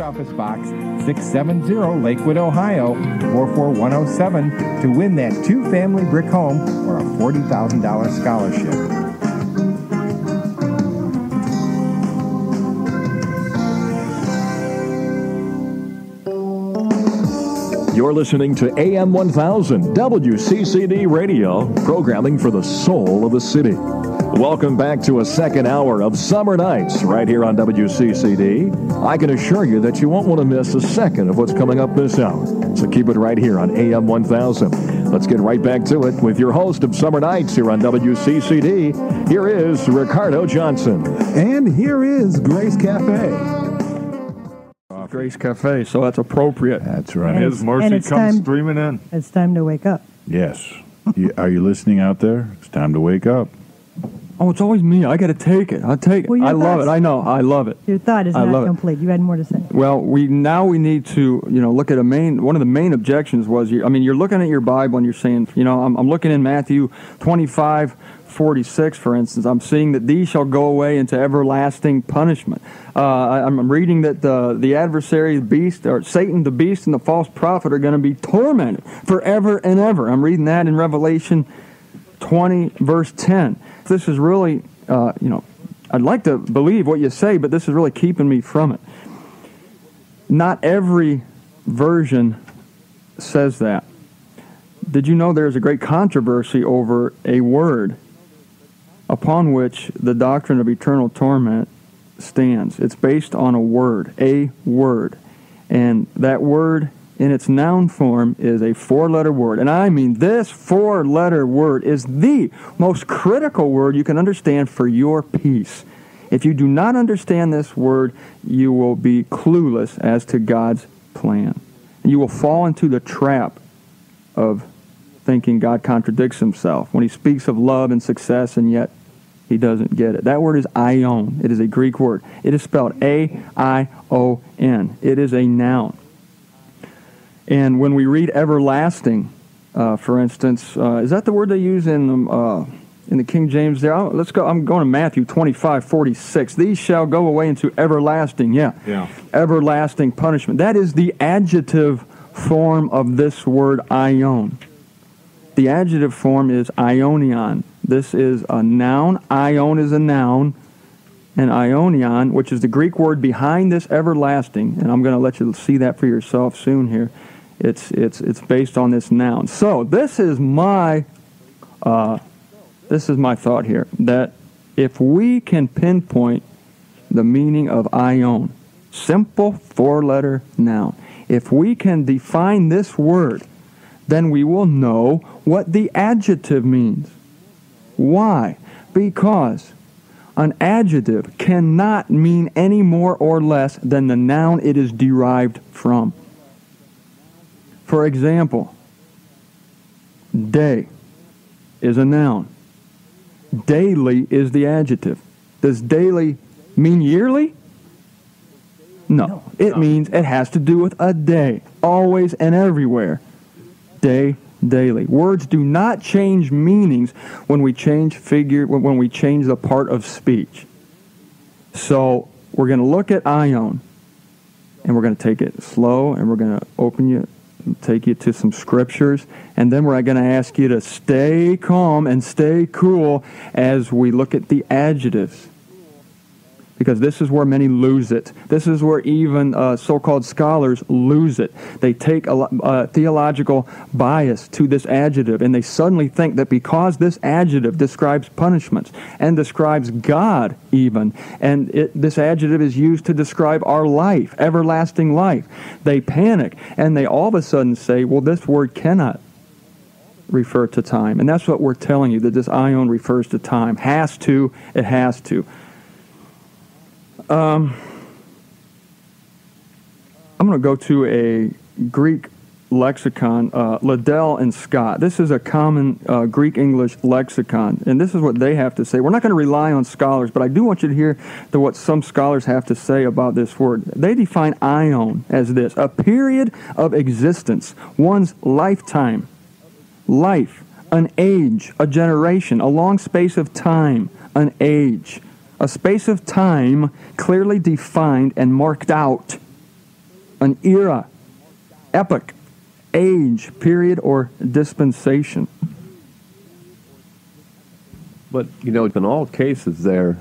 Office Box 670, Lakewood, Ohio, 44107 to win that two-family brick home or a $40,000 scholarship. You're listening to AM 1000 WCCD Radio, programming for the soul of the city. Welcome back to a second hour of Summer Nights right here on WCCD. I can assure you that you won't want to miss a second of what's coming up this hour. So keep it right here on AM 1000. Let's get right back to it with your host of Summer Nights here on WCCD. Here is Ricardo Johnson. And here is Grace Cafe. Grace Cafe, so that's appropriate. That's right. His mercy comes streaming in. It's time to wake up. Yes. Are you listening out there? It's time to wake up. Oh, it's always me. I got to take it. I'll take it. Well, I love it. I know. I love it. Your thought is not complete. You had more to say. Well, we need to, look at one of the main objections was, you're looking at your Bible and you're saying, I'm looking in Matthew 25:46, for instance. I'm seeing that these shall go away into everlasting punishment. I'm reading that the adversary, the beast, or Satan, the beast, and the false prophet are going to be tormented forever and ever. I'm reading that in Revelation 20, verse 10. This is really, I'd like to believe what you say, but this is really keeping me from it. Not every version says that. Did you know there's a great controversy over a word upon which the doctrine of eternal torment stands? It's based on a word. And that word in its noun form is a four-letter word. And I mean, this four-letter word is the most critical word you can understand for your peace. If you do not understand this word, you will be clueless as to God's plan. And you will fall into the trap of thinking God contradicts himself when he speaks of love and success, and yet he doesn't get it. That word is aion. It is a Greek word. It is spelled A-I-O-N. It is a noun. And when we read everlasting, for instance, is that the word they use in the King James there? Let's go. I'm going to Matthew 25:46. These shall go away into everlasting. Yeah. Everlasting punishment. That is the adjective form of this word aion. The adjective form is aionion. This is a noun. Aion is a noun. And aionion, which is the Greek word behind this everlasting, and I'm going to let you see that for yourself soon here. It's based on this noun. So this is my thought here, that if we can pinpoint the meaning of aion, simple four-letter noun, if we can define this word, then we will know what the adjective means. Why? Because an adjective cannot mean any more or less than the noun it is derived from. For example, day is a noun. Daily is the adjective. Does daily mean yearly? No. It means it has to do with a day, always and everywhere. Day, daily. Words do not change meanings when we change when we change the part of speech. So we're going to look at aion, and we're going to take it slow, and we're going to take you to some scriptures, and then we're going to ask you to stay calm and stay cool as we look at the adjectives. Because this is where many lose it. This is where even so-called scholars lose it. They take a theological bias to this adjective, and they suddenly think that because this adjective describes punishments and describes God even, and this adjective is used to describe our life, everlasting life, they panic, and they all of a sudden say, well, this word cannot refer to time. And that's what we're telling you, that this aion refers to time. It has to. I'm going to go to a Greek lexicon, Liddell and Scott. This is a common Greek-English lexicon, and this is what they have to say. We're not going to rely on scholars, but I do want you to hear what some scholars have to say about this word. They define aion as this: a period of existence, one's lifetime, life, an age, a generation, a long space of time, an age. A space of time clearly defined and marked out an era, epoch, age, period, or dispensation. But, in all cases there,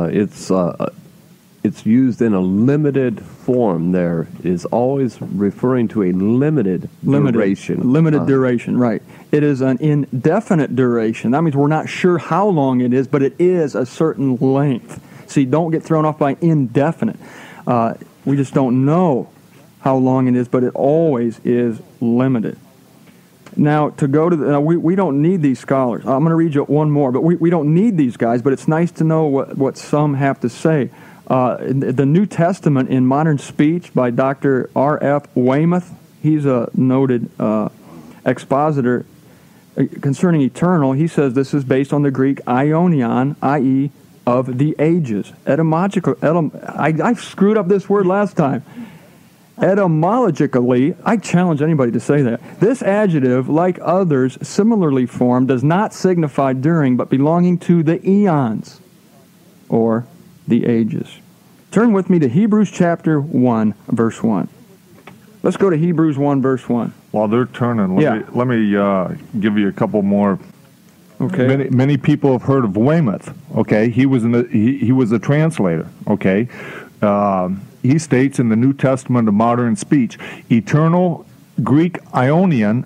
it's used in a limited form. There is always referring to a limited duration. Limited duration, right. It is an indefinite duration. That means we're not sure how long it is, but it is a certain length. See, don't get thrown off by indefinite. We just don't know how long it is, but it always is limited. Now, to go to we don't need these scholars. I'm going to read you one more, but we don't need these guys, but it's nice to know what some have to say. The New Testament in Modern Speech by Dr. R.F. Weymouth, he's a noted expositor concerning eternal. He says this is based on the Greek aionion, i.e., of the ages. I screwed up this word last time. Etymologically, I challenge anybody to say that. This adjective, like others similarly formed, does not signify during, but belonging to the eons, or the ages. Turn with me to Hebrews chapter 1, verse 1. Let's go to Hebrews 1, verse 1. While they're turning, let me give you a couple more. Okay. Many people have heard of Weymouth. Okay, he was a translator. Okay, he states in the New Testament of Modern Speech, eternal Greek aionion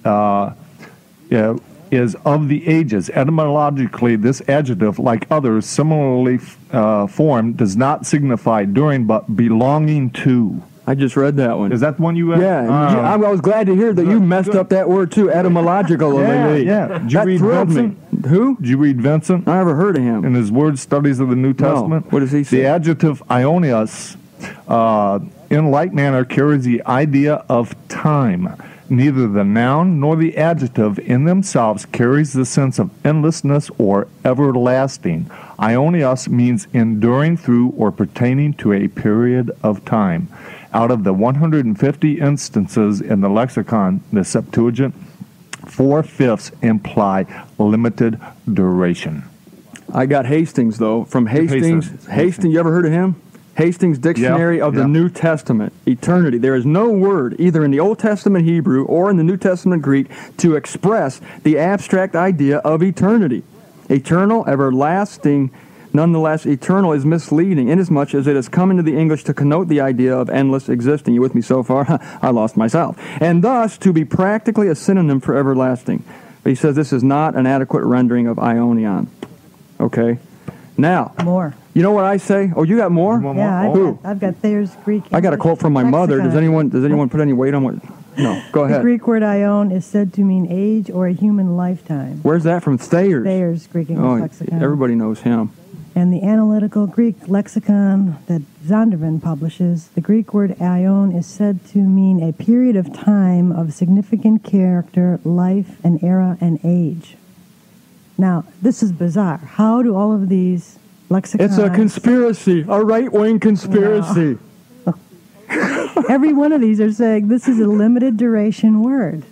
is of the ages. Etymologically, this adjective, like others similarly formed, does not signify during, but belonging to. I just read that one. Is that the one you read? Yeah, I was glad to hear that you messed up that word too, etymologically. Yeah. Did you read Vincent? Who? Did you read Vincent? I never heard of him. In his word studies of the New Testament? No. What does he say? The adjective aionios, in like manner, carries the idea of time. Neither the noun nor the adjective in themselves carries the sense of endlessness or everlasting. Aionios means enduring through or pertaining to a period of time. Out of the 150 instances in the lexicon, the Septuagint, 4/5 imply limited duration. I got Hastings, though. From Hastings. Hastings, you ever heard of him? Hastings Dictionary of the New Testament. Eternity. There is no word, either in the Old Testament Hebrew or in the New Testament Greek, to express the abstract idea of eternity. Eternal, everlasting. Nonetheless, eternal is misleading, inasmuch as it has come into the English to connote the idea of endless existing. You with me so far? I lost myself. And thus, to be practically a synonym for everlasting. But he says this is not an adequate rendering of aionion. Okay? Now, more. You know what I say? Oh, you got more? Yeah, I've got Thayer's Greek. I got a quote from my mother. Does anyone put any weight on what? No, go ahead. The Greek word aion is said to mean age or a human lifetime. Where's that from? Thayer's? Thayer's Greek English lexicon. Everybody knows him. And the analytical Greek lexicon that Zondervan publishes, the Greek word aion is said to mean a period of time of significant character, life, and era, and age. Now, this is bizarre. How do all of these lexicons... It's a conspiracy, a right-wing conspiracy. No. Every one of these are saying this is a limited duration word.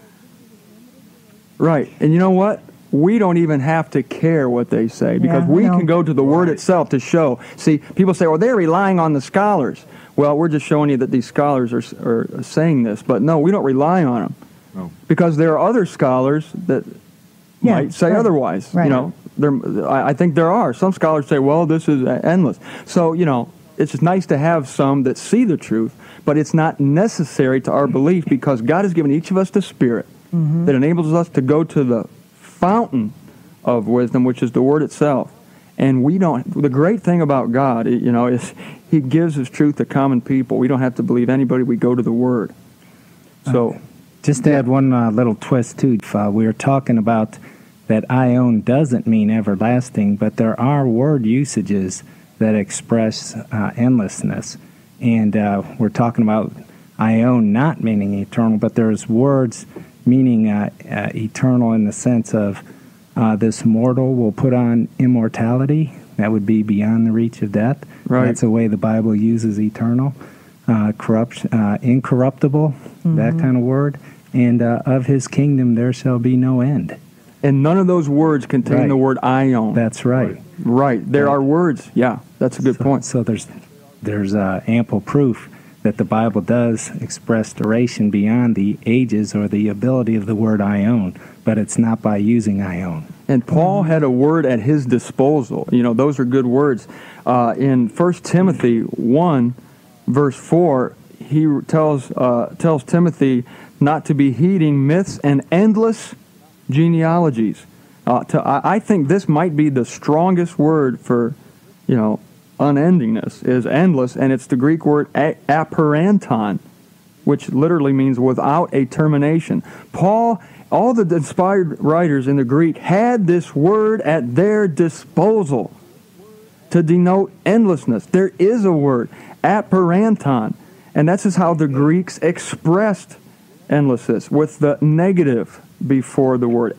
Right. And you know what? We don't even have to care what they say because we can go to the word itself to show. See, people say, well, they're relying on the scholars. Well, we're just showing you that these scholars are saying this. But no, we don't rely on them. No. Because there are other scholars that might say otherwise. Right. You know, I think there are. Some scholars say, well, this is endless. So, you know, it's just nice to have some that see the truth, but it's not necessary to our belief because God has given each of us the Spirit that enables us to go to the fountain of wisdom, which is the Word itself. And we don't. The great thing about God, you know, is He gives His truth to common people. We don't have to believe anybody. We go to the Word. So, just to add one little twist too, we were talking about that aion doesn't mean everlasting, but there are word usages that express endlessness, and we're talking about aion not meaning eternal, but there's words meaning eternal in the sense of this mortal will put on immortality. That would be beyond the reach of death. Right. That's the way the Bible uses eternal. Incorruptible, that kind of word. And of His kingdom there shall be no end. And none of those words contain the word aion. That's right. Right. There are words. Yeah, that's a good point. So there's ample proof that the Bible does express duration beyond the ages or the ability of the word ion, but it's not by using ion. And Paul had a word at his disposal. You know, those are good words. In 1 Timothy 1, verse 4, he tells Timothy not to be heeding myths and endless genealogies. I think this might be the strongest word for, unendingness is endless, and it's the Greek word aperanton, which literally means without a termination. Paul, all the inspired writers in the Greek had this word at their disposal to denote endlessness. There is a word, aperanton, and that's just how the Greeks expressed endlessness, with the negative before the word,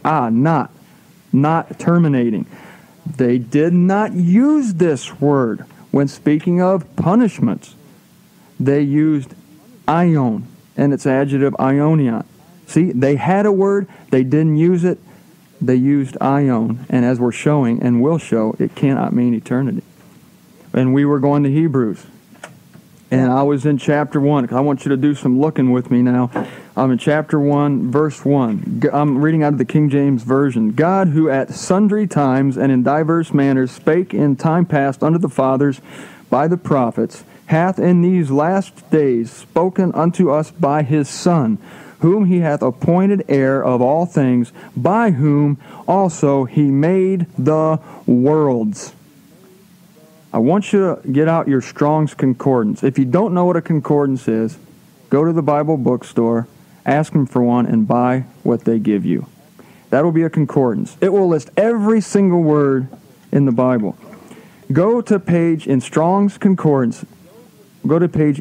not terminating. They did not use this word when speaking of punishments. They used ion and its adjective ionion. See, they had a word, they didn't use it, they used ion, and as we're showing and will show, it cannot mean eternity. And we were going to Hebrews, and I was in chapter 1. I want you to do some looking with me now. I'm in chapter 1, verse 1. I'm reading out of the King James Version. God, who at sundry times and in diverse manners spake in time past unto the fathers by the prophets, hath in these last days spoken unto us by his Son, whom he hath appointed heir of all things, by whom also he made the worlds. I want you to get out your Strong's Concordance. If you don't know what a concordance is, go to the Bible bookstore, ask them for one, and buy what they give you. That will be a concordance. It will list every single word in the Bible. Go to page in Strong's Concordance. Go to page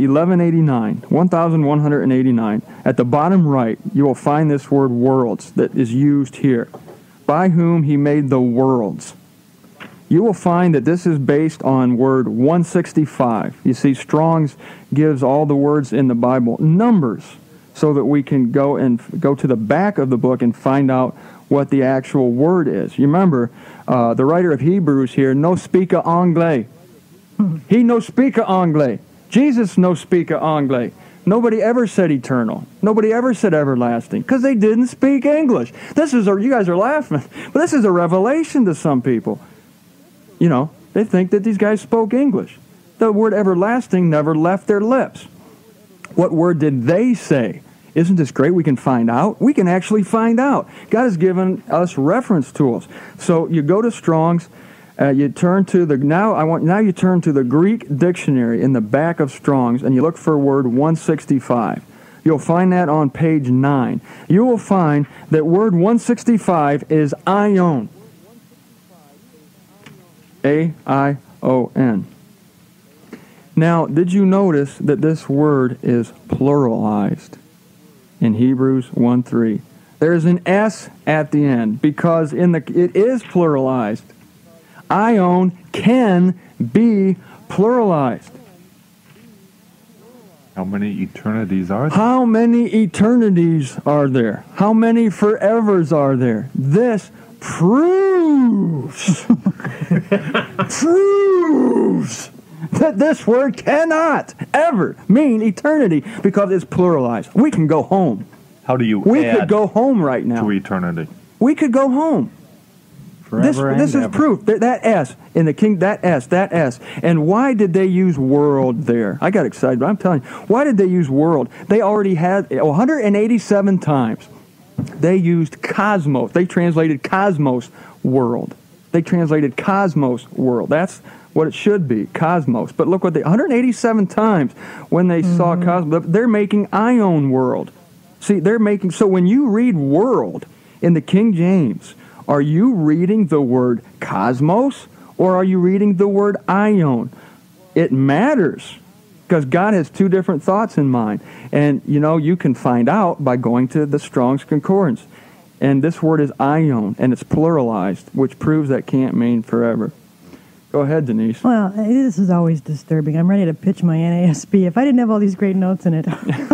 1189. At the bottom right, you will find this word worlds that is used here. By whom he made the worlds. You will find that this is based on word 165. You see, Strong's gives all the words in the Bible numbers so that we can go to the back of the book and find out what the actual word is. You remember, the writer of Hebrews here, no speak anglais. He no speak anglais. Jesus no speak anglais. Nobody ever said eternal. Nobody ever said everlasting because they didn't speak English. You guys are laughing, but this is a revelation to some people. They think that these guys spoke English. The word everlasting never left their lips. What word did they say? Isn't this great? We can find out. We can actually find out. God has given us reference tools. So you go to Strong's. You turn to you turn to the Greek dictionary in the back of Strong's, and you look for word 165. You'll find that on page 9. You will find that word 165 is ion. A-I-O-N. Now, did you notice that this word is pluralized in Hebrews 1:3? There's an S at the end because it is pluralized. Ion can be pluralized. How many eternities are there? How many eternities are there? How many forevers are there? This proves that this word cannot ever mean eternity because it's pluralized. We can go home. How do you We add could go home right now. to eternity? We could go home. Forever This and is ever. proof. That S in the King, that S. And why did they use world there? I got excited, but I'm telling you, why did they use world? They already had 187 times. They used cosmos. They translated cosmos world. They translated cosmos world. That's what it should be, cosmos. But look 187 times when they saw cosmos, they're making ion world. See, so when you read world in the King James, are you reading the word cosmos or are you reading the word ion? It matters because God has two different thoughts in mind. And, you can find out by going to the Strong's Concordance. And this word is ion, and it's pluralized, which proves that can't mean forever. Go ahead, Denise. Well, this is always disturbing. I'm ready to pitch my NASB if I didn't have all these great notes in it.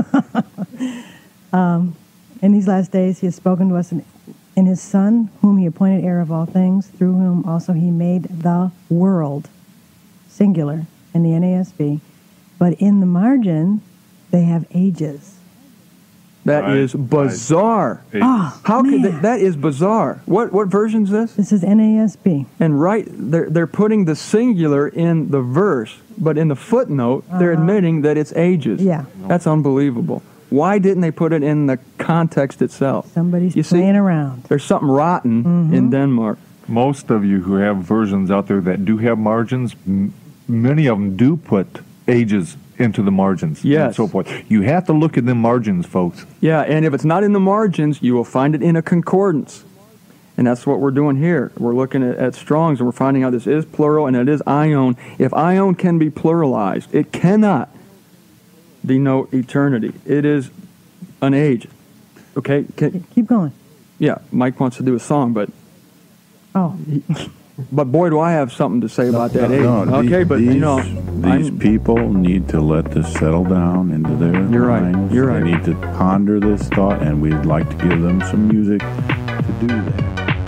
In these last days, he has spoken to us in his Son, whom he appointed heir of all things, through whom also he made the world, singular, in the NASB, But in the margin, they have ages. That Right, is bizarre. right. Oh, How could man. that is bizarre. What version is this? This is NASB. And they're putting the singular in the verse, but in the footnote, they're admitting that it's ages. Yeah. That's unbelievable. Why didn't they put it in the context itself? Somebody's You see? playing around. There's something rotten in Denmark. Most of you who have versions out there that do have margins, many of them do put ages into the margins Yes. and so forth. You have to look at the margins, folks. Yeah, and if it's not in the margins, you will find it in a concordance. And that's what we're doing here. We're looking at Strong's, and we're finding out this is plural, and it is ion. If ion can be pluralized, it cannot denote eternity. It is an age. Okay? Keep going. Yeah, Mike wants to do a song, but Oh, boy, do I have something to say about that age. No, Okay, but these, you know, these I'm- people need to let this settle down into their You're right, minds. you're right. They need to ponder this thought, and we'd like to give them some music to do that.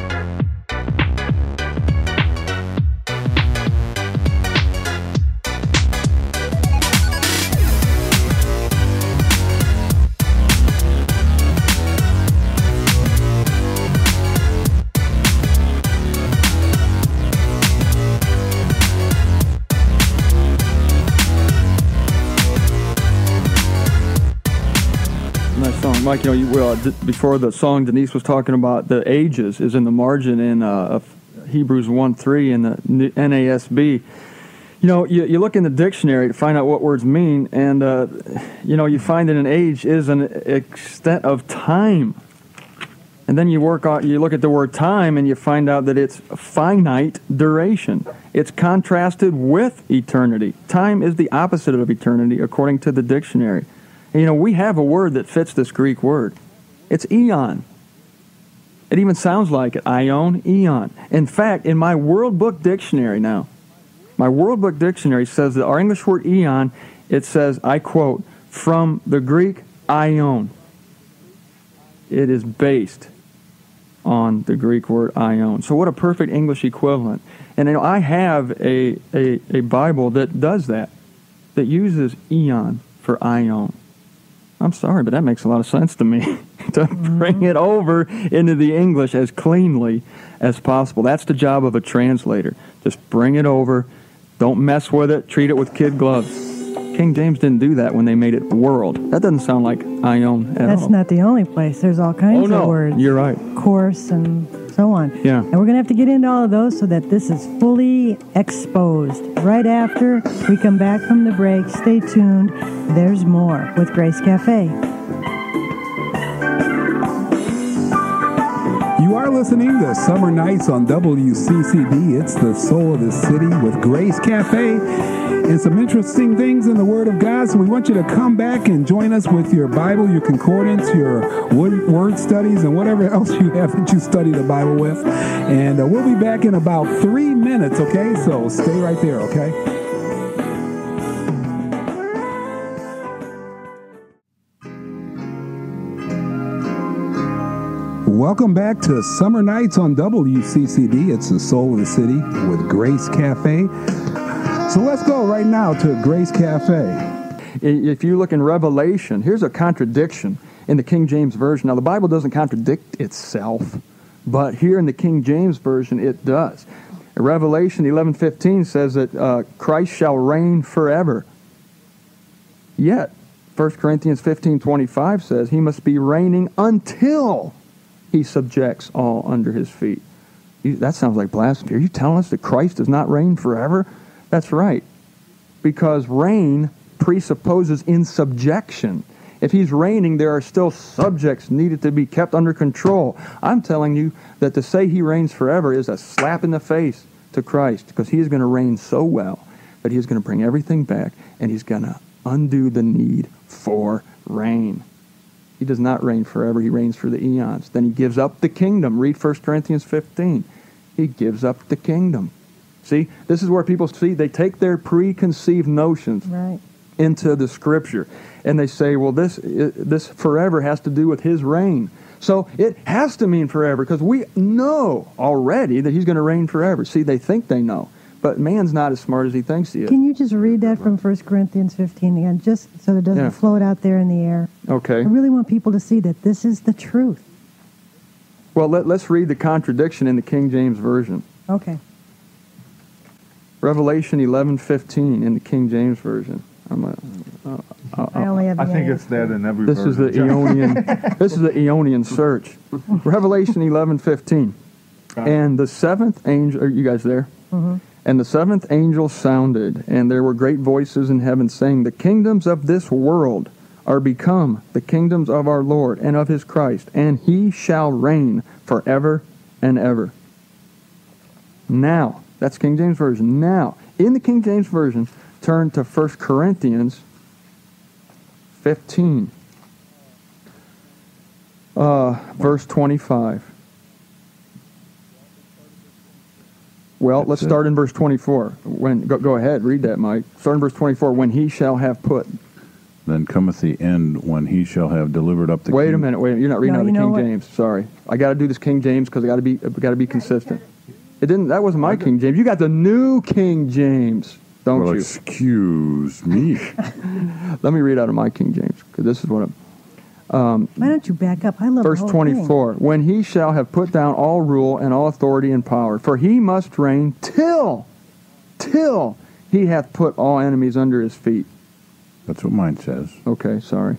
Nice song, Mike. You know, before the song, Denise was talking about the ages is in the margin in of Hebrews 1:3 in the NASB. You know, you look in the dictionary to find out what words mean, and you know, you find that an age is an extent of time. And then you look at the word time, and you find out that it's finite duration. It's contrasted with eternity. Time is the opposite of eternity, according to the dictionary. And, you know, we have a word that fits this Greek word. It's eon. It even sounds like it. Ion, eon. In fact, in my World Book Dictionary now, my World Book Dictionary says that our English word eon, it says, I quote, from the Greek ion. It is based on the Greek word ion. So what a perfect English equivalent. And you know, I have a Bible that does that uses eon for ion. I'm sorry, but that makes a lot of sense to me to bring it over into the English as cleanly as possible. That's the job of a translator. Just bring it over. Don't mess with it. Treat it with kid gloves. King James didn't do that when they made it world. That doesn't sound like ion at all. that's not the only place. There's all kinds of words. You're right. Course and so on. Yeah. And we're going to have to get into all of those so that this is fully exposed. Right after we come back from the break, stay tuned. There's more with Grace Cafe. You are listening to Summer Nights on WCCD. It's the soul of the city with Grace Cafe and some interesting things in the Word of God. So we want you to come back and join us with your Bible, your concordance, your word studies, and whatever else you have that you study the Bible with. And we'll be back in about 3 minutes, okay? So stay right there, okay? Welcome back to Summer Nights on WCCD. It's the soul of the city with Grace Cafe. So let's go right now to Grace Cafe. If you look in Revelation, here's a contradiction in the King James Version. Now, the Bible doesn't contradict itself, but here in the King James Version, it does. Revelation 11:15 says that Christ shall reign forever. Yet, 1 Corinthians 15:25 says he must be reigning until he subjects all under his feet. That sounds like blasphemy. Are you telling us that Christ does not reign forever? That's right. Because reign presupposes in subjection. If he's reigning, there are still subjects needed to be kept under control. I'm telling you that to say he reigns forever is a slap in the face to Christ, because he is going to reign so well that he's going to bring everything back, and he's going to undo the need for reign. He does not reign forever. He reigns for the eons. Then he gives up the kingdom. Read 1 Corinthians 15. He gives up the kingdom. See, this is where people see, they take their preconceived notions into the Scripture, and they say, well, this forever has to do with his reign. So it has to mean forever, because we know already that he's going to reign forever. See, they think they know, But man's not as smart as he thinks he is. Can you just read that from 1 Corinthians 15 again, just so it doesn't float out there in the air? Okay. I really want people to see that this is the truth. Well, let's read the contradiction in the King James Version. Okay. Revelation 11:15 in the King James Version. I only have. I think it's that in every. This is the Eonian. This is the Eonian search. Revelation 11:15, and the seventh angel. Are you guys there? Mm-hmm. And the seventh angel sounded, and there were great voices in heaven saying, "The kingdoms of this world are become the kingdoms of our Lord and of his Christ, and he shall reign forever and ever." Now, that's King James Version. Now, in the King James Version, turn to 1 Corinthians 15, verse 25. Well, let's start in verse 24. Go ahead, read that, Mike. Start in verse 24. When he shall have put. Then cometh the end, when he shall have delivered up the. Wait a minute. You're not reading out of the King James. Sorry, I got to do this King James because I got to be consistent. It didn't. That wasn't my King James. You got the New King James, don't you? Excuse me. Let me read out of my King James because this is what I'm. Why don't you back up? I love verse the whole 24. thing. When he shall have put down all rule and all authority and power, for he must reign till he hath put all enemies under his feet. That's what mine says. Okay, sorry.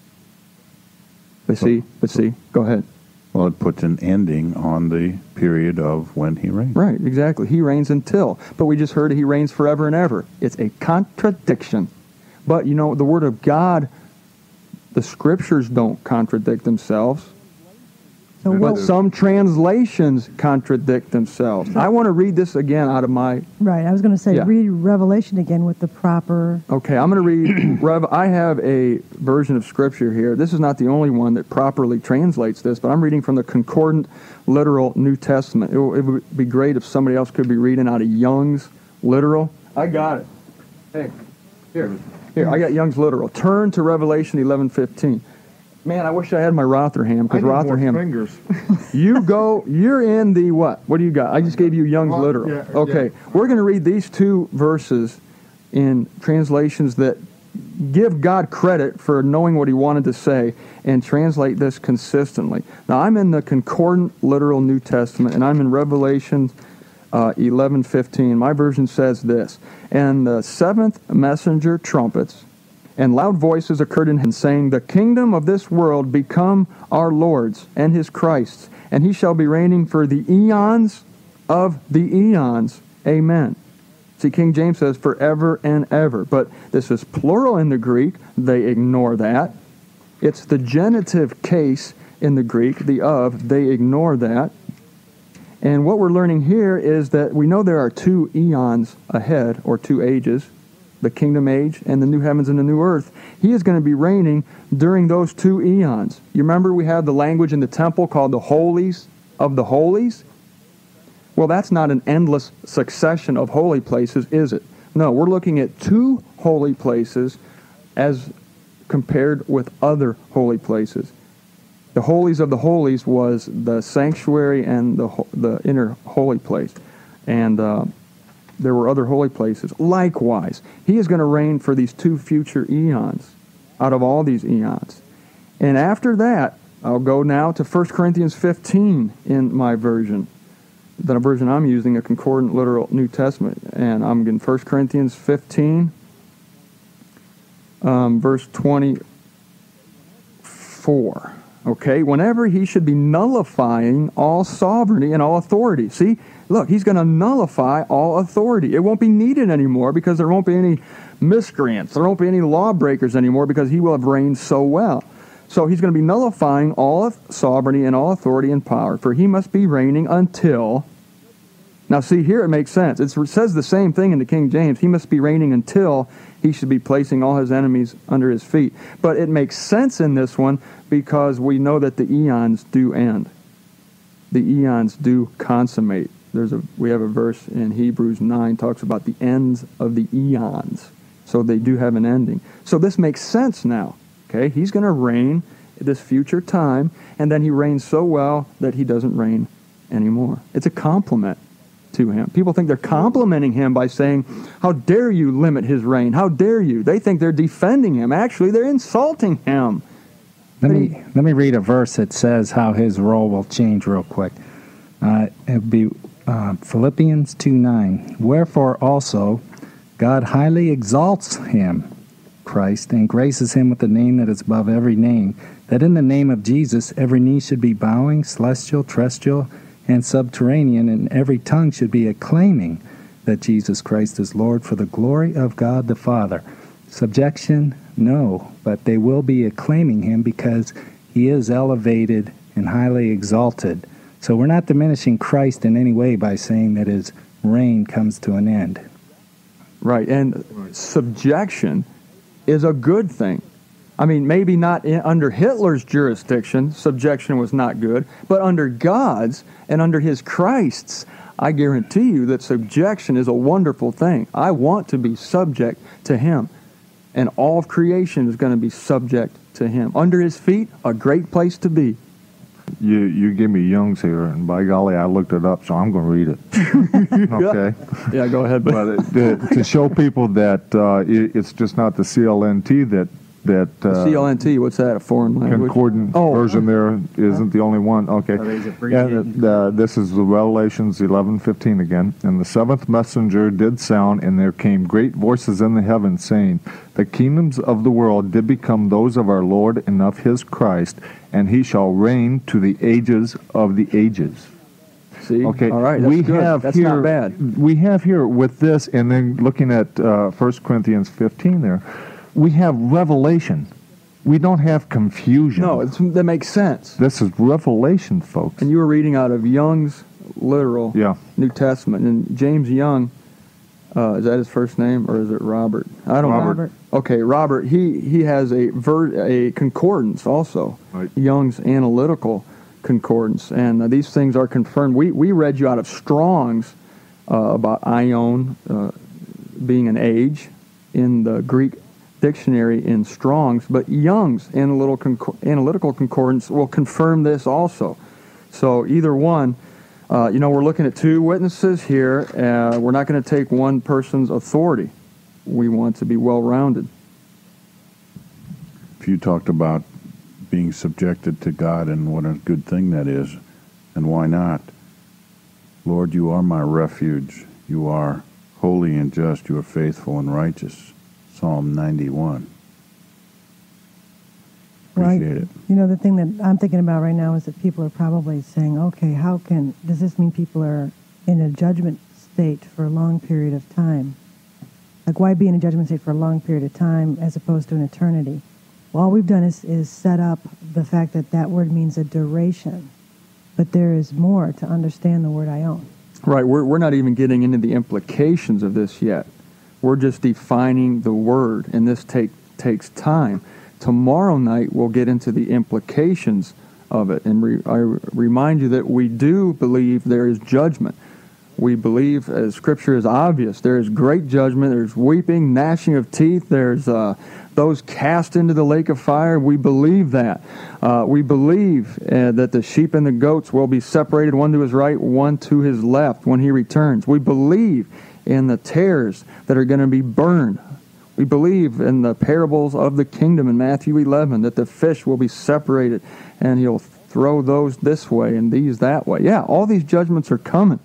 But see, go ahead. Well, it puts an ending on the period of when he reigns. Right, exactly. He reigns until. But we just heard he reigns forever and ever. It's a contradiction. But, you know, the Word of God, the Scriptures don't contradict themselves. But some translations contradict themselves. I want to read this again out of my... Right, I was going to say, read Revelation again with the proper... Okay, I'm going to read... I have a version of Scripture here. This is not the only one that properly translates this, but I'm reading from the Concordant Literal New Testament. It would be great if somebody else could be reading out of Young's Literal. I got it. Hey, here, I got Young's Literal. Turn to Revelation 11:15. Man, I wish I had my Rotherham, because Rotherham... fingers. You're in the what? What do you got? I just gave you Young's Literal. Yeah, okay, we're going to read these two verses in translations that give God credit for knowing what he wanted to say and translate this consistently. Now, I'm in the Concordant Literal New Testament, and I'm in Revelation 11:15. My version says this, "And the seventh messenger trumpets, and loud voices occurred in heaven, saying, The kingdom of this world become our Lord's and his Christ's, and he shall be reigning for the eons of the eons. Amen." See, King James says forever and ever, but this is plural in the Greek. They ignore that. It's the genitive case in the Greek, the of. They ignore that. And what we're learning here is that we know there are two eons ahead, or two ages, the kingdom age and the new heavens and the new earth. He is going to be reigning during those two eons. You remember we have the language in the temple called the holies of the holies? Well, that's not an endless succession of holy places, is it? No, we're looking at two holy places as compared with other holy places. The holies of the holies was the sanctuary and the inner holy place. And there were other holy places. Likewise, he is going to reign for these two future eons out of all these eons. And after that, I'll go now to 1 Corinthians 15 in my version. The version I'm using, a Concordant Literal New Testament. And I'm in 1 Corinthians 15, verse 24. Okay, whenever he should be nullifying all sovereignty and all authority. See, look, he's going to nullify all authority. It won't be needed anymore because there won't be any miscreants. There won't be any lawbreakers anymore because he will have reigned so well. So he's going to be nullifying all sovereignty and all authority and power, for he must be reigning until... Now see, here it makes sense. It says the same thing in the King James. He must be reigning until he should be placing all his enemies under his feet. But it makes sense in this one because we know that the eons do end. The eons do consummate. We have a verse in Hebrews 9 talks about the ends of the eons. So they do have an ending. So this makes sense now. Okay, he's going to reign at this future time, and then he reigns so well that he doesn't reign anymore. It's a compliment. to him. People think they're complimenting him by saying, how dare you limit his reign? How dare you? They think they're defending him. Actually, they're insulting him. Let me read a verse that says how his role will change real quick. It would be Philippians 2:9. Wherefore also God highly exalts him, Christ, and graces him with the name that is above every name, that in the name of Jesus every knee should be bowing, celestial, terrestrial, and subterranean, and every tongue should be acclaiming that Jesus Christ is Lord, for the glory of God the Father. Subjection, no, but they will be acclaiming him because he is elevated and highly exalted. So we're not diminishing Christ in any way by saying that his reign comes to an end. Right, and subjection is a good thing. I mean, maybe not under Hitler's jurisdiction, subjection was not good, but under God's and under his Christ's, I guarantee you that subjection is a wonderful thing. I want to be subject to him, and all of creation is going to be subject to him. Under his feet, a great place to be. You give me Young's here, and by golly, I looked it up, so I'm going to read it. Okay? Yeah, go ahead. But to show people that it's just not the CLNT that CLNT, what's that, a foreign language? Concordant version there isn't the only one. Okay. This is the Revelations 11:15 again. And the seventh messenger did sound, and there came great voices in the heavens, saying, the kingdoms of the world did become those of our Lord and of his Christ, and he shall reign to the ages of the ages. See? Okay. All right, that's good. That's here, not bad. We have here with this, and then looking at 1 Corinthians 15 there, we have revelation. We don't have confusion. No, that makes sense. This is revelation, folks. And you were reading out of Young's literal New Testament. And James Young, is that his first name, or is it Robert? I don't know. Robert. Okay, Robert, he has a concordance also, right. Young's Analytical Concordance. And these things are confirmed. We read you out of Strong's about ion being an age in the Greek dictionary in Strong's, but Young's Analytical Concordance will confirm this also. So either one, we're looking at two witnesses here. We're not going to take one person's authority. We want to be well-rounded. If you talked about being subjected to God and what a good thing that is, and why not? Lord, you are my refuge. You are holy and just. You are faithful and righteous. Psalm 91. Appreciate it. You know, the thing that I'm thinking about right now is that people are probably saying, okay, does this mean people are in a judgment state for a long period of time? Like, why be in a judgment state for a long period of time as opposed to an eternity? Well, all we've done is set up the fact that word means a duration. But there is more to understand the word ion. Right, we're not even getting into the implications of this yet. We're just defining the word, and this takes time. Tomorrow night, we'll get into the implications of it. And I remind you that we do believe there is judgment. We believe, as Scripture is obvious, there is great judgment. There's weeping, gnashing of teeth. There's those cast into the lake of fire. We believe that. We believe that the sheep and the goats will be separated, one to his right, one to his left, when he returns. We believe in the tares that are going to be burned. We believe in the parables of the kingdom in Matthew 11, that the fish will be separated, and he'll throw those this way and these that way. Yeah, all these judgments are coming.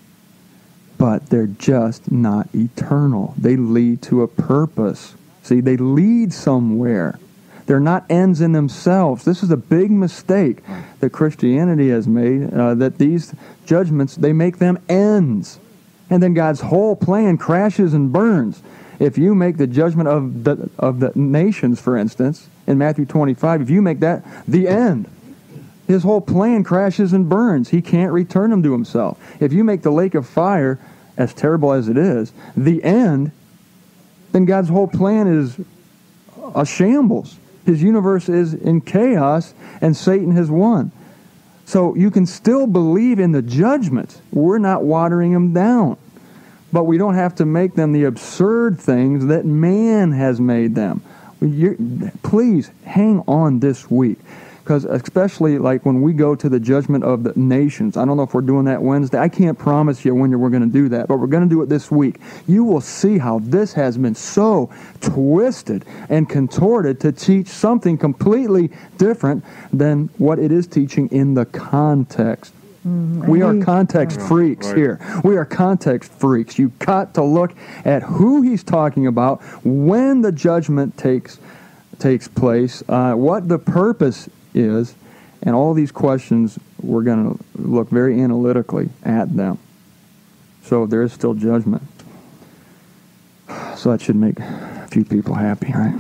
But they're just not eternal. They lead to a purpose. See, they lead somewhere. They're not ends in themselves. This is a big mistake that Christianity has made, that these judgments, they make them ends. And then God's whole plan crashes and burns. If you make the judgment of the nations, for instance, in Matthew 25, if you make that the end, his whole plan crashes and burns. He can't return them to himself. If you make the lake of fire, as terrible as it is, the end, then God's whole plan is a shambles. His universe is in chaos, and Satan has won. So you can still believe in the judgments. We're not watering them down. But we don't have to make them the absurd things that man has made them. Please hang on this week. because especially like when we go to the judgment of the nations, I don't know if we're doing that Wednesday. I can't promise you when we're going to do that, but we're going to do it this week. You will see how this has been so twisted and contorted to teach something completely different than what it is teaching in the context. We are context freaks here. We are context freaks. You've got to look at who he's talking about, when the judgment takes place, what the purpose is, and all these questions, we're going to look very analytically at them. So there is still judgment. So that should make a few people happy, right?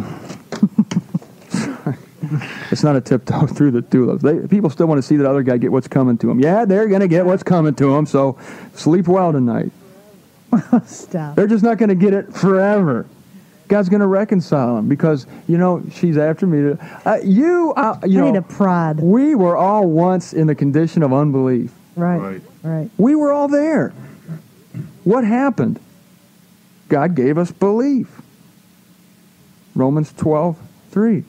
It's not a tiptoe through the tulips. People still want to see that other guy get what's coming to him. Yeah, they're going to get what's coming to them, so sleep well tonight. Stop. They're just not going to get it forever. God's going to reconcile them because, she's after me. I need a prod. We were all once in the condition of unbelief. Right. We were all there. What happened? God gave us belief. Romans 12:3.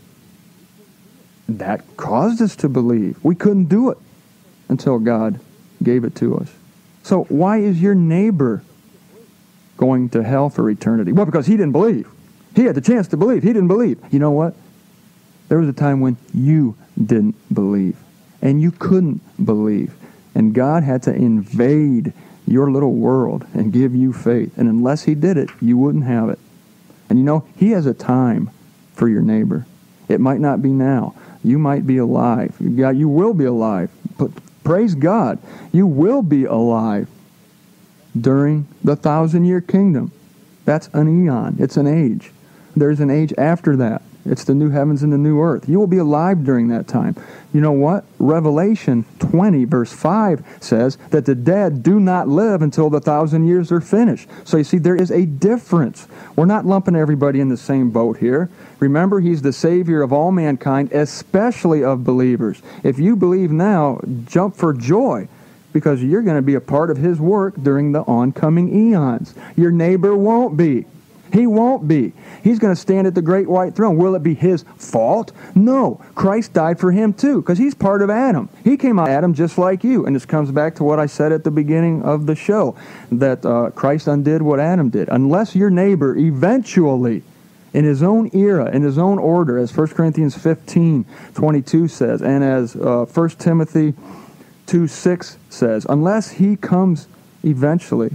That caused us to believe. We couldn't do it until God gave it to us. So why is your neighbor going to hell for eternity? Well, because he didn't believe. He had the chance to believe. He didn't believe. You know what? There was a time when you didn't believe, and you couldn't believe, and God had to invade your little world and give you faith. And unless he did it, you wouldn't have it. And he has a time for your neighbor. It might not be now. You might be alive. You will be alive. But praise God, you will be alive during the 1,000-year kingdom. That's an eon. It's an age. There's an age after that. It's the new heavens and the new earth. You will be alive during that time. You know what? Revelation 20, verse 5 says that the dead do not live until the 1,000 years are finished. So you see, there is a difference. We're not lumping everybody in the same boat here. Remember, he's the Savior of all mankind, especially of believers. If you believe now, jump for joy, because you're going to be a part of his work during the oncoming eons. Your neighbor won't be. He won't be. He's going to stand at the great white throne. Will it be his fault? No. Christ died for him too, because he's part of Adam. He came out of Adam just like you. And this comes back to what I said at the beginning of the show, that Christ undid what Adam did. Unless your neighbor eventually, in his own era, in his own order, as 1 Corinthians 15:22 says, and as 1 Timothy 2:6 says, unless he comes eventually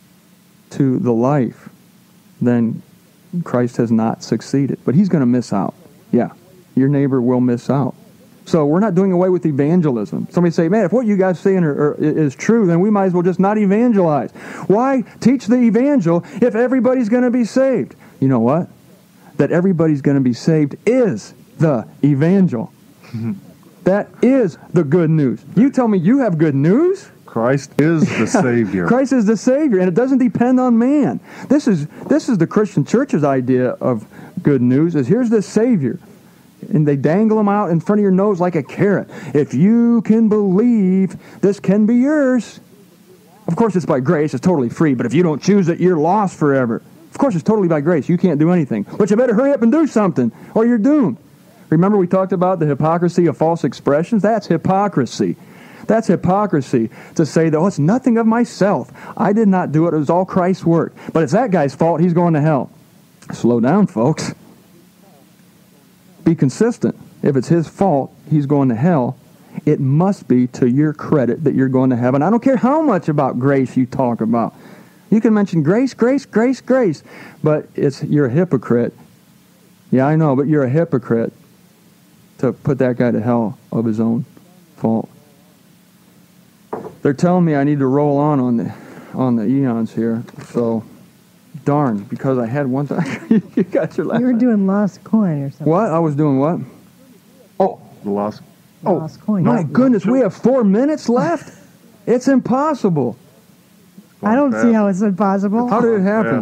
to the life, then Christ has not succeeded. But he's going to miss out. Yeah, your neighbor will miss out. So we're not doing away with evangelism. Somebody say, man, if what you guys are saying is true, then we might as well just not evangelize. Why teach the evangel if everybody's going to be saved? You know what? That everybody's going to be saved is the evangel. That is the good news. You tell me you have good news? Christ is the Savior. Christ is the Savior, and it doesn't depend on man. This is the Christian church's idea of good news, is here's the Savior. And they dangle him out in front of your nose like a carrot. If you can believe, this can be yours. Of course, it's by grace. It's totally free. But if you don't choose it, you're lost forever. Of course, it's totally by grace. You can't do anything. But you better hurry up and do something, or you're doomed. Remember we talked about the hypocrisy of false expressions? That's hypocrisy. That's hypocrisy to say that, oh, it's nothing of myself. I did not do it. It was all Christ's work. But it's that guy's fault. He's going to hell. Slow down, folks. Be consistent. If it's his fault, he's going to hell. It must be to your credit that you're going to heaven. I don't care how much about grace you talk about. You can mention grace, grace, grace, grace, but you're a hypocrite. Yeah, I know, but you're a hypocrite to put that guy to hell of his own fault. They're telling me I need to roll on the eons here, so darn, because I had one thing. You got your last. You were doing lost coin or something. What? I was doing what? Oh, The lost. Lost coin. My goodness, we have 4 minutes left? It's impossible. I don't see how it's impossible. How did it happen?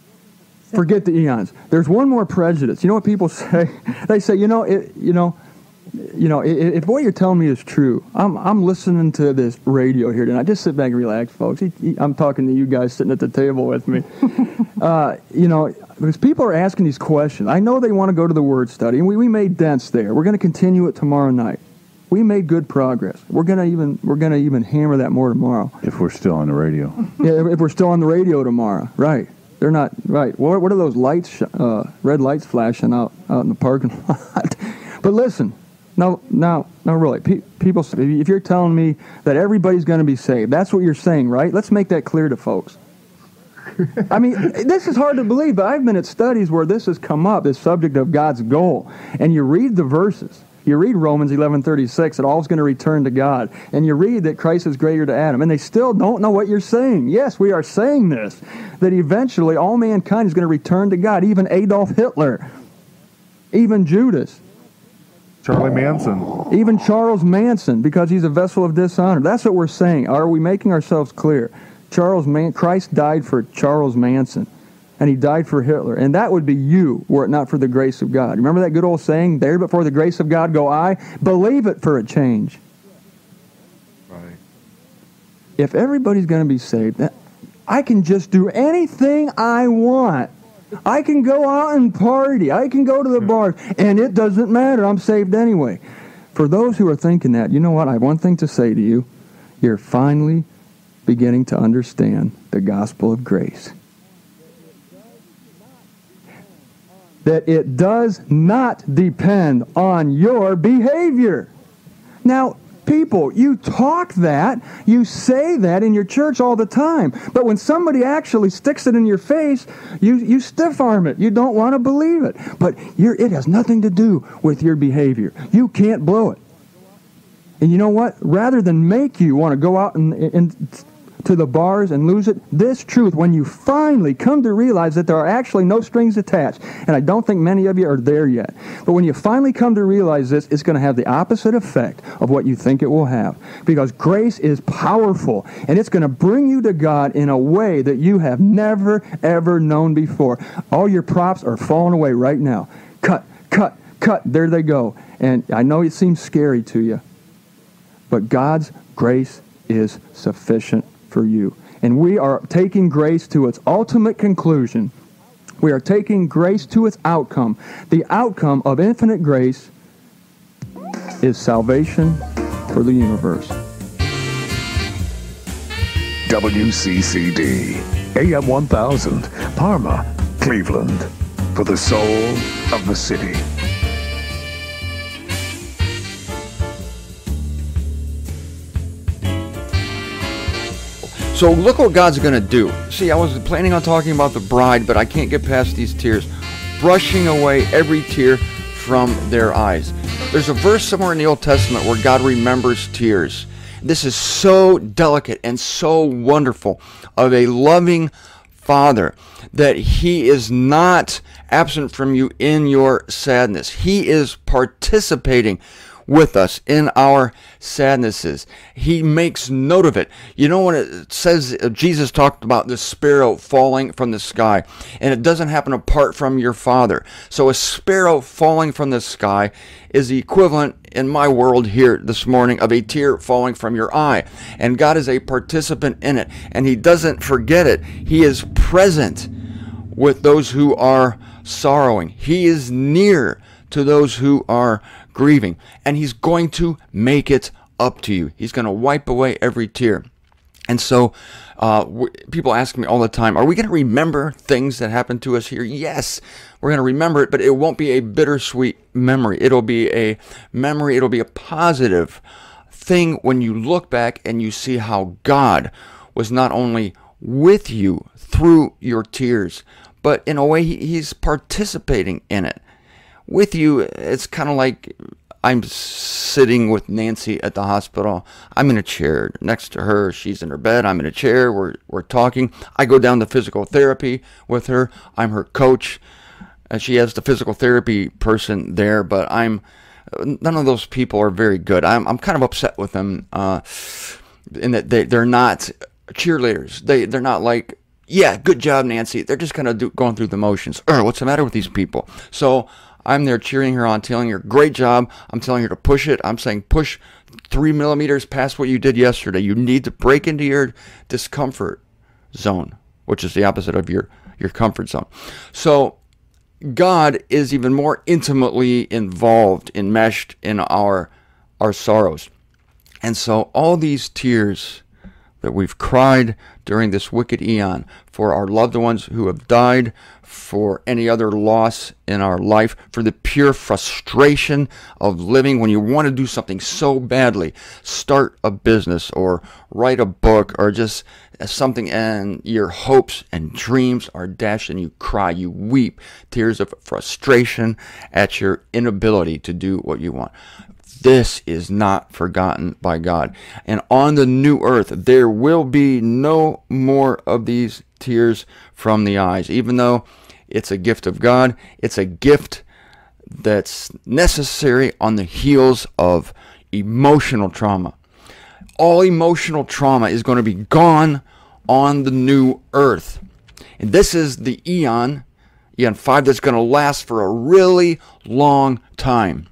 Forget the eons. There's one more prejudice. You know what people say? They say, if what you're telling me is true, I'm listening to this radio here tonight. Just sit back and relax, folks. I'm talking to you guys sitting at the table with me. Because people are asking these questions. I know they want to go to the Word study, and we made dents there. We're going to continue it tomorrow night. We made good progress. We're gonna even hammer that more tomorrow. If we're still on the radio. Yeah, if we're still on the radio tomorrow, right? They're not right. What are those lights? Red lights flashing out in the parking lot. But listen, no, really. People, if you're telling me that everybody's going to be saved, that's what you're saying, right? Let's make that clear to folks. I mean, this is hard to believe, but I've been at studies where this has come up, this subject of God's goal, and you read the verses. You read Romans 11:36, that all's going to return to God. And you read that Christ is greater to Adam. And they still don't know what you're saying. Yes, we are saying this, that eventually all mankind is going to return to God, even Adolf Hitler, even Judas. Charlie Manson. Even Charles Manson, because he's a vessel of dishonor. That's what we're saying. Are we making ourselves clear? Christ died for Charles Manson. And he died for Hitler. And that would be you, were it not for the grace of God. Remember that good old saying, there but for the grace of God go I? Believe it for a change. Right. If everybody's going to be saved, I can just do anything I want. I can go out and party. I can go to the bar. And it doesn't matter. I'm saved anyway. For those who are thinking that, you know what? I have one thing to say to you. You're finally beginning to understand the gospel of grace. That it does not depend on your behavior. Now, people, you talk that, you say that in your church all the time, but when somebody actually sticks it in your face, you stiff-arm it. You don't want to believe it. But it has nothing to do with your behavior. You can't blow it. And you know what? Rather than make you want to go out and to the bars and lose it, this truth, when you finally come to realize that there are actually no strings attached, and I don't think many of you are there yet, but when you finally come to realize this, it's going to have the opposite effect of what you think it will have. Because grace is powerful, and it's going to bring you to God in a way that you have never, ever known before. All your props are falling away right now. Cut, cut, cut. There they go. And I know it seems scary to you, but God's grace is sufficient for you. And we are taking grace to its ultimate conclusion. We are taking grace to its outcome. The outcome of infinite grace is salvation for the universe. WCCD, AM 1000, Parma, Cleveland, for the soul of the city. So look what God's going to do. See, I was planning on talking about the bride, but I can't get past these tears. Brushing away every tear from their eyes. There's a verse somewhere in the Old Testament where God remembers tears. This is so delicate and so wonderful of a loving Father that He is not absent from you in your sadness. He is participating with us in our sadnesses. He makes note of it. You know, when it says, Jesus talked about the sparrow falling from the sky, and it doesn't happen apart from your Father. So a sparrow falling from the sky is the equivalent in my world here this morning of a tear falling from your eye. And God is a participant in it, and He doesn't forget it. He is present with those who are sorrowing. He is near to those who are grieving, and He's going to make it up to you. He's going to wipe away every tear. And so people ask me all the time, are we going to remember things that happened to us here? Yes, we're going to remember it, but it won't be a bittersweet memory. It'll be a memory, it'll be a positive thing when you look back and you see how God was not only with you through your tears, but in a way He's participating in it. With you, it's kind of like I'm sitting with Nancy at the hospital. I'm in a chair next to her. She's in her bed. I'm in a chair. We're talking. I go down to physical therapy with her. I'm her coach. She has the physical therapy person there, but none of those people are very good. I'm kind of upset with them in that they're not cheerleaders. They're not like, yeah, good job, Nancy. They're just kind of going through the motions. What's the matter with these people? So I'm there cheering her on, telling her, great job. I'm telling her to push it. I'm saying, push 3 millimeters past what you did yesterday. You need to break into your discomfort zone, which is the opposite of your comfort zone. So God is even more intimately involved, enmeshed in our sorrows. And so all these tears that we've cried during this wicked eon for our loved ones who have died, for any other loss in our life, for the pure frustration of living when you want to do something so badly, start a business or write a book or just something, and your hopes and dreams are dashed, and you cry, you weep tears of frustration at your inability to do what you want. This is not forgotten by God. And on the new earth, there will be no more of these tears from the eyes. Even though it's a gift of God, it's a gift that's necessary on the heels of emotional trauma. All emotional trauma is going to be gone on the new earth. And this is the Eon 5, that's going to last for a really long time.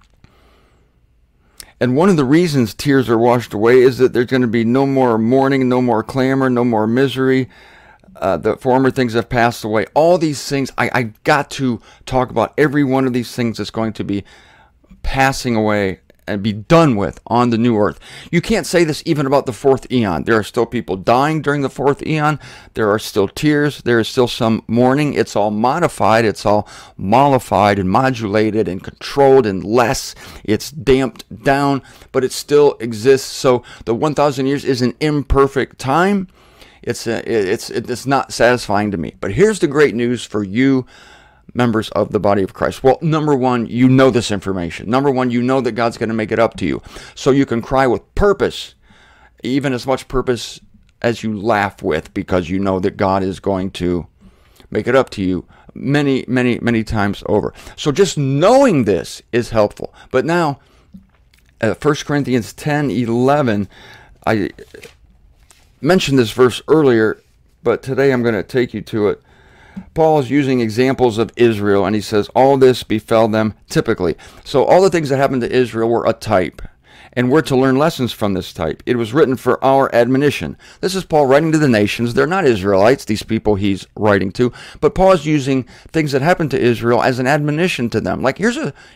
And one of the reasons tears are washed away is that there's going to be no more mourning, no more clamor, no more misery. The former things have passed away. All these things, I got to talk about every one of these things that's going to be passing away and be done with on the new earth. You can't say this even about the fourth eon. There are still people dying during the fourth eon. There are still tears. There is still some mourning. It's all modified. It's all mollified and modulated and controlled and less. It's damped down, but it still exists. So the 1,000 years is an imperfect time. It's not satisfying to me. But here's the great news for you, members of the body of Christ. Well, number one, you know this information. Number one, you know that God's going to make it up to you. So you can cry with purpose, even as much purpose as you laugh with, because you know that God is going to make it up to you many, many, many times over. So just knowing this is helpful. But now, 1 Corinthians 10:11, I mentioned this verse earlier, but today I'm going to take you to it. Paul is using examples of Israel, and he says, all this befell them typically. So all the things that happened to Israel were a type, and we're to learn lessons from this type. It was written for our admonition. This is Paul writing to the nations. They're not Israelites, these people he's writing to, but Paul is using things that happened to Israel as an admonition to them. Like, here's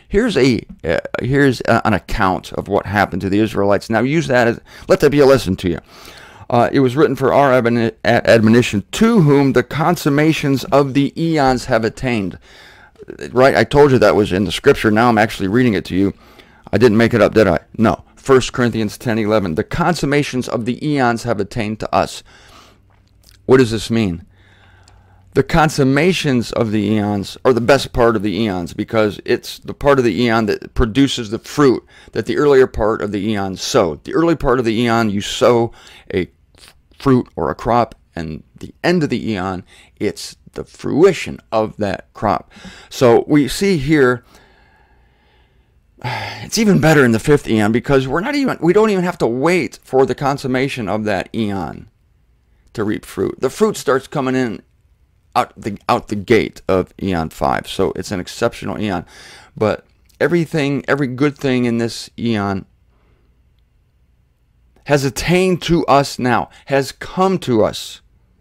an account of what happened to the Israelites. Now use that let that be a lesson to you. It was written for our admonition, to whom the consummations of the eons have attained. Right? I told you that was in the scripture. Now I'm actually reading it to you. I didn't make it up, did I? No. 1 Corinthians 10:11. The consummations of the eons have attained to us. What does this mean? The consummations of the eons are the best part of the eons, because it's the part of the eon that produces the fruit that the earlier part of the eon sowed. The early part of the eon, you sow a fruit or a crop, and the end of the eon, it's the fruition of that crop. So we see here, it's even better in the fifth eon, because we don't even have to wait for the consummation of that eon to reap fruit. The fruit starts coming in out the gate of Eon 5. So it's an exceptional eon. But every good thing in this eon has attained to us now, has come to us.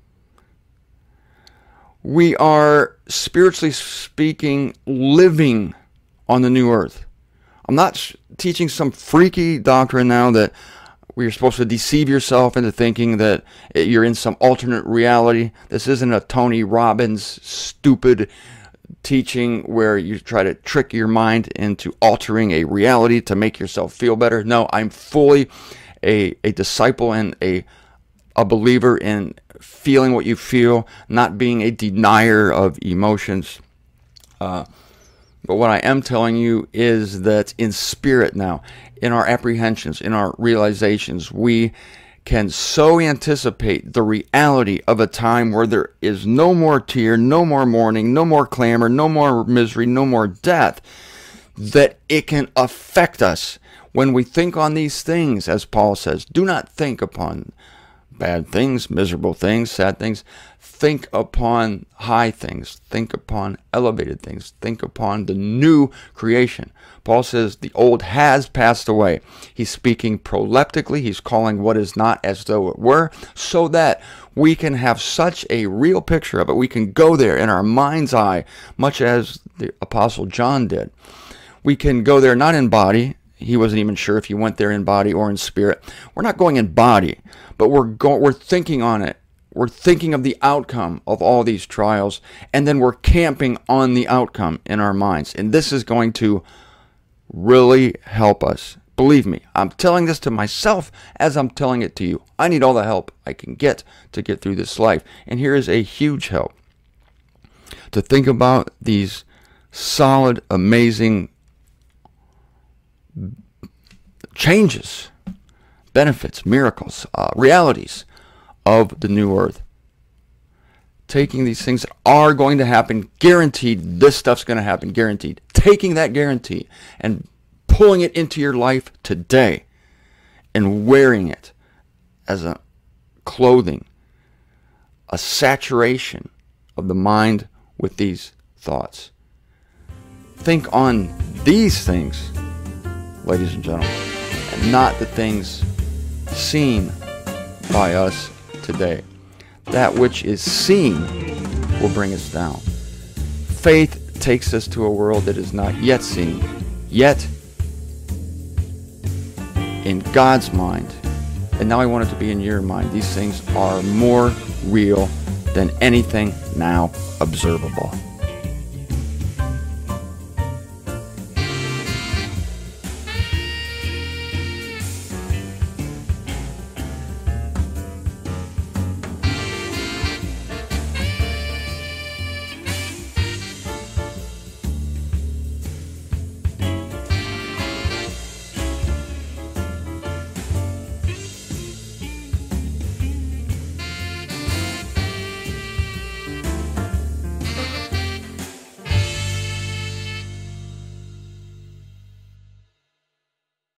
We are, spiritually speaking, living on the new earth. I'm not teaching some freaky doctrine now that you're supposed to deceive yourself into thinking that you're in some alternate reality. This isn't a Tony Robbins stupid teaching where you try to trick your mind into altering a reality to make yourself feel better. No, I'm fully a disciple and a believer in feeling what you feel, not being a denier of emotions. But what I am telling you is that in spirit now, in our apprehensions, in our realizations, we can so anticipate the reality of a time where there is no more tear, no more mourning, no more clamor, no more misery, no more death, that it can affect us when we think on these things. As Paul says, do not think upon bad things, miserable things, sad things. think upon high things, think upon elevated things, think upon the new creation. Paul says the old has passed away. He's speaking proleptically. He's calling what is not as though it were, so that we can have such a real picture of it. We can go there in our mind's eye, much as the Apostle John did. We can go there not in body. He wasn't even sure if he went there in body or in spirit. We're not going in body, but we're thinking on it. We're thinking of the outcome of all these trials, and then we're camping on the outcome in our minds. And this is going to really help us. Believe me, I'm telling this to myself as I'm telling it to you. I need all the help I can get to get through this life. And here is a huge help. To think about these solid, amazing changes, benefits, miracles, realities of the new earth. Taking these things that are going to happen, guaranteed, this stuff's going to happen, guaranteed. Taking that guarantee and pulling it into your life today and wearing it as a clothing, a saturation of the mind with these thoughts. Think on these things, ladies and gentlemen, and not the things seen by us today. That which is seen will bring us down. Faith takes us to a world that is not yet seen, yet in God's mind. And now I want it to be in your mind. These things are more real than anything now observable.